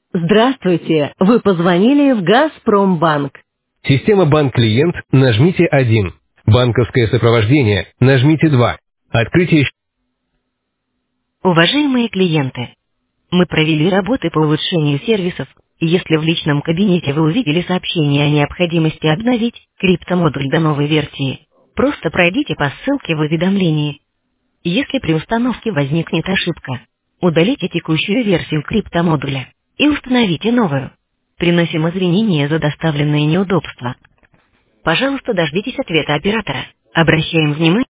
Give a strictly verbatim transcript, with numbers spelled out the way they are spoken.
Здравствуйте! Вы позвонили в Газпромбанк. Система банк-клиент, нажмите один. Банковское сопровождение, нажмите два. Открытие счета. Уважаемые клиенты, мы провели работы по улучшению сервисов, и если в личном кабинете вы увидели сообщение о необходимости обновить криптомодуль до новой версии, просто пройдите по ссылке в уведомлении. Если при установке возникнет ошибка, удалите текущую версию криптомодуля и установите новую. Приносим извинения за доставленные неудобства. Пожалуйста, дождитесь ответа оператора. Обращаем внимание.